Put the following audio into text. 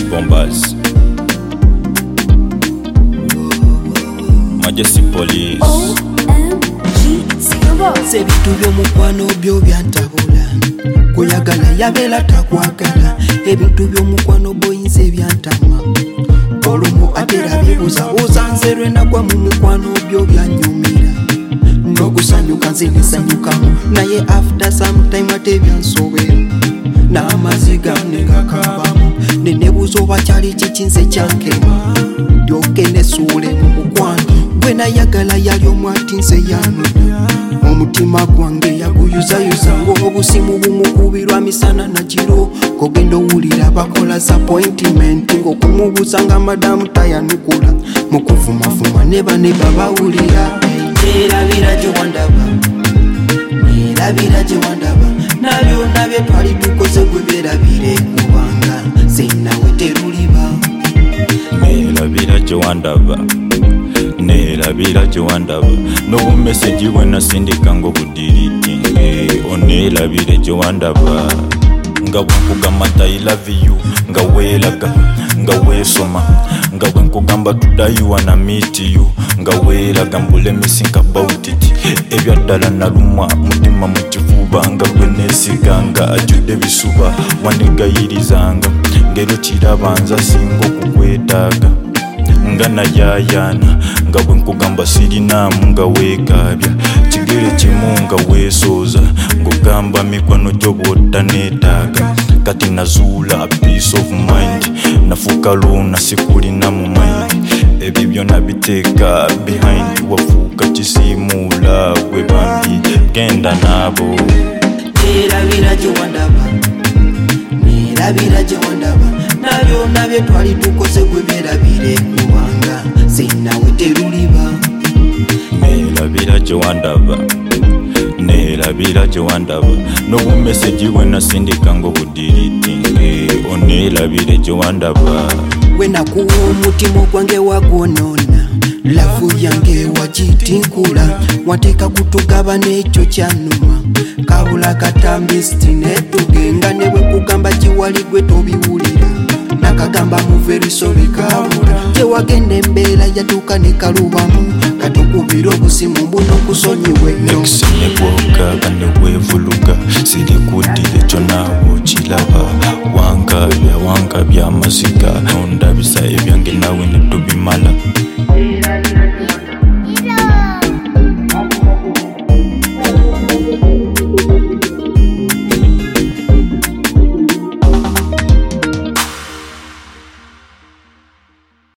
Bombas, Majesty Police. Ebintu by'omukwano byo byantabula, kuyagala yabeera takwagala. Ebintu by'omukwano boyinza byantama, olumu atera bibuzabuza. Nze lwe nagwa mu mukwano byo byanyumira, n'okusanyuka nze nesanyukamu, naye after some time ate byansobera, n'amaziga negakabamu. Nenebuuza oba kyali kiki nze kyankema, ndyoke nesuule mu mukwano gwe nayagala. Yali omwati nze yanona, omutima gwange yaguyuzayuza ng'obusimu bumukubirwa misana na kiro. Kogenda owulira bakola appointment, ng'okumubuuza nga madamu tayanukula, mu kuvumavuma ne bane babawulira. Neerabira gye wandaba, neerabira gye wandaba, na byonna bye twali tukoze gwe beerabire, kubanga sinnawe teruliba. Neerabira gye wandaba, neerabira gye wandaba, n'obumeseji bwe nasindika ng'obudiritinge. Oneerabire gye wandaba, nga bwenkugamba nti I love you, nga weeraga, nga weesoma, nga bwenkugamba today I wanna meet you, nga weeraga mbule missing about it. Ebyaddala nalumwa mutima mu kifuba, nga gwe neesiga nga ajjudde bisuba. Wannegayirizanga ngero kiraba nza singa okukwetaaga, nga nayayaana, nga bwenkugamba sirinaamu nga weekaabya. Kigere kimu nga weesooza, ng'ogamba mikwano gyo bw'otaneetaaga. Kati nazuula a peace of mind, nafuuka loona sikulina mu mind. Ebyo byonna biteeka behind, wafuuka kisiimuula gwe bambi, genda naabo. Neerabira gye wandaba, neerabira gye wandaba, na byonna bye twali tukoze gwe beerabire, kubanga sinnawe teruliba. Neerabira gye wandaba, neerabira gye wandaba, n'obumeseji bwe nasindika ng'obudiritinge. Oneerabire gye wandaba, we nakuwa omutima ogwange wagwonoona, lafu yange wagitinkula, wateeka kutugaba n'ekyo kyannuma, kabula katambi sitinetugenga. ne bwe kugamba kiwali gwe tobiwulira, nakagamba muveriso bikabula. Gye wagenda embeera yatuuka ne kalubamu, katukubira obusimu buno kusonyiwe nnyo. nesinebwogaga ne weevuluga, sirikuddire kyo naawe okiraba. Wangabya wangabya amaziga, nondabisa ebyange nawe ne tubimala.